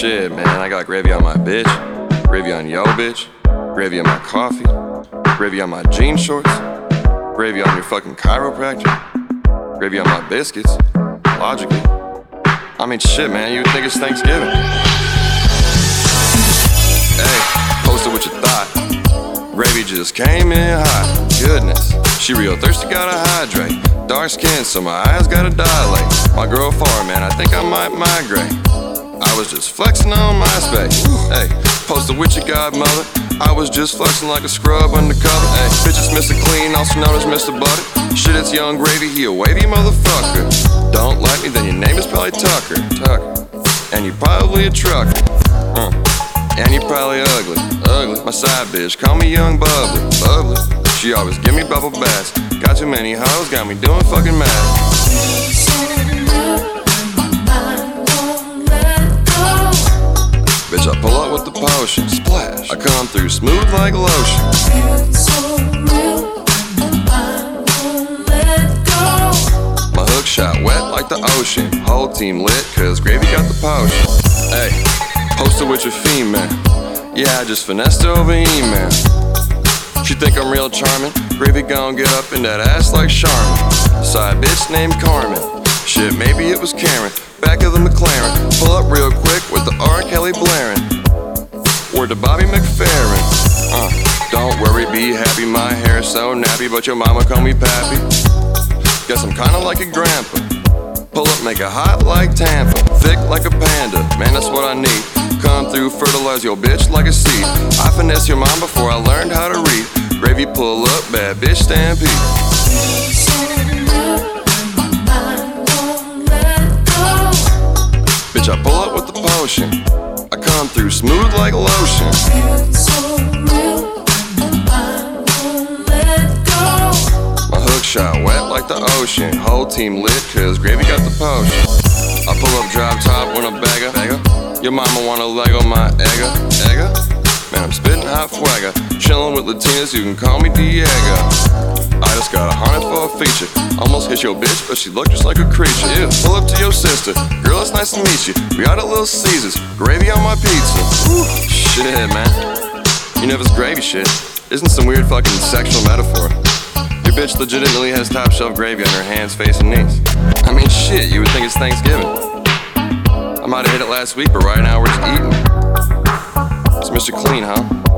Shit, man, I got gravy on my bitch, gravy on yo bitch, gravy on my coffee, gravy on my jean shorts, gravy on your fucking chiropractor, gravy on my biscuits, logically. I mean, shit, man, you would think it's Thanksgiving. Hey, post it what you thought. Gravy just came in hot. Goodness, she real thirsty, gotta hydrate. Dark skin, so my eyes gotta dilate. My girl far, man, I think I might migrate. I was just flexing on MySpace. Hey, posted with your godmother. I was just flexing like a scrub undercover. Hey, bitches Mr. Clean, also known as Mr. Butter. Shit, it's Young Gravy, he a wavy motherfucker. Don't like me, then your name is probably Tucker. And you probably a trucker. And you probably ugly. My side bitch, call me Young Bubbly. She always give me bubble baths. Got too many hoes, got me doing fucking mad. Bitch, I pull up with the potion, splash. I come through smooth like lotion. My hook shot wet like the ocean. Whole team lit, cause Gravy got the potion. Hey, posted with your female. Yeah, I just finessed her over email. She think I'm real charming. Gravy gon' get up in that ass like Charmin. Side bitch named Carmen. Shit, maybe it was Karen. Back of the McLaren. Pull up real quick with the R. Kelly blaring. Word to Bobby McFerrin. Don't worry, be happy. My hair's so nappy, but your mama call me Pappy. Guess I'm kinda like a grandpa. Pull up, make it hot like Tampa. Thick like a panda, man, that's what I need. Come through, fertilize your bitch like a seed. I finesse your mom before I learned how to read. Gravy pull up, bad bitch stampede. Bitch, I pull up with the potion. I come through smooth like lotion. My hook shot wet like the ocean. Whole team lit, cause Gravy got the potion. I pull up drop top with a bagger. Your mama wanna Lego my egga? Man, I'm spitting hot fuego. Chillin' with Latinas, you can call me Diego. I just got 100 for a feature. Almost hit your bitch, but she looked just like a creature. Yeah, pull up to your sister. Girl, it's nice to meet you. We got a Little Caesars. Gravy on my pizza. Woo. Shit, man. You know this gravy shit isn't some weird fucking sexual metaphor. Your bitch legitimately has top shelf gravy on her hands, face, and knees. I mean, shit, you would think it's Thanksgiving. I might have hit it last week, but right now we're just eating. It's Mr. Clean, huh?